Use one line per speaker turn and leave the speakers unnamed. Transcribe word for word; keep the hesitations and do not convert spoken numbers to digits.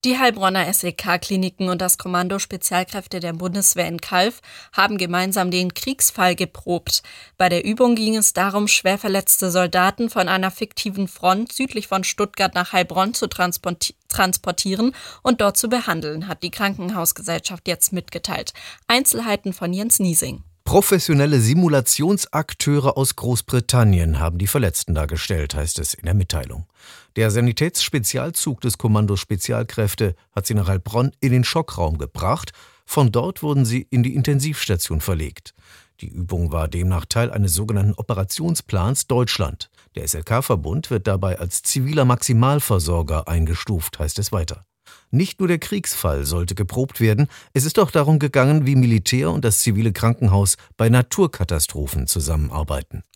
Die Heilbronner S E K-Kliniken und das Kommando Spezialkräfte der Bundeswehr in Calw haben gemeinsam den Kriegsfall geprobt. Bei der Übung ging es darum, schwer verletzte Soldaten von einer fiktiven Front südlich von Stuttgart nach Heilbronn zu transporti- transportieren und dort zu behandeln, hat die Krankenhausgesellschaft jetzt mitgeteilt. Einzelheiten von Jens Niesing.
Professionelle Simulationsakteure aus Großbritannien haben die Verletzten dargestellt, heißt es in der Mitteilung. Der Sanitätsspezialzug des Kommandos Spezialkräfte hat sie nach Heilbronn in den Schockraum gebracht. Von dort wurden sie in die Intensivstation verlegt. Die Übung war demnach Teil eines sogenannten Operationsplans Deutschland. Der S L K-Verbund wird dabei als ziviler Maximalversorger eingestuft, heißt es weiter. Nicht nur der Kriegsfall sollte geprobt werden, es ist auch darum gegangen, wie Militär und das zivile Krankenhaus bei Naturkatastrophen zusammenarbeiten.